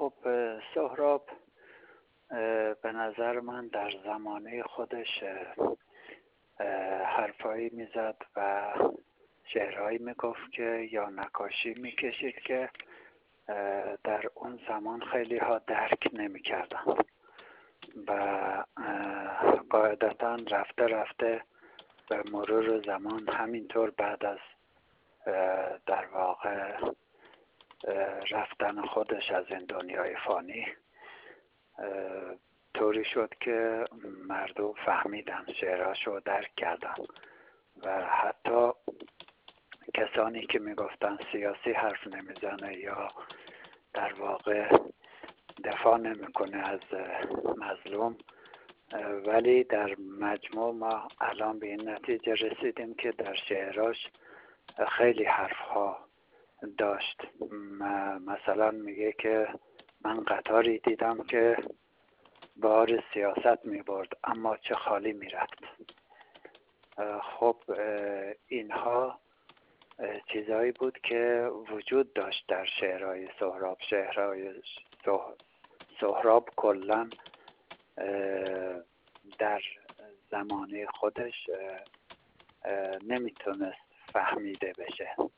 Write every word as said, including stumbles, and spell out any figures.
خب سهراب به نظر من در زمانه خودش حرفایی میزد و شعرهایی میگفت که یا نقاشی میکشید که در اون زمان خیلی ها درک نمیکردن و قاعدتا رفته رفته به مرور زمان همینطور بعد از در واقع رفتن خودش از این دنیای فانی طوری شد که مردم فهمیدن، شعرهاشو درک کردن و حتی کسانی که میگفتن سیاسی حرف نمیزنه یا در واقع دفاع نمیکنه از مظلوم، ولی در مجموع ما الان به این نتیجه رسیدیم که در شعراش خیلی حرفها داشت. مثلا میگه که من قطاری دیدم که بار سیاست میبرد اما چه خالی میرفت. خب اینها چیزایی بود که وجود داشت در شعرهای سهراب. شعرهای سهراب کلاً در زمانه خودش نمیتونست فهمیده بشه.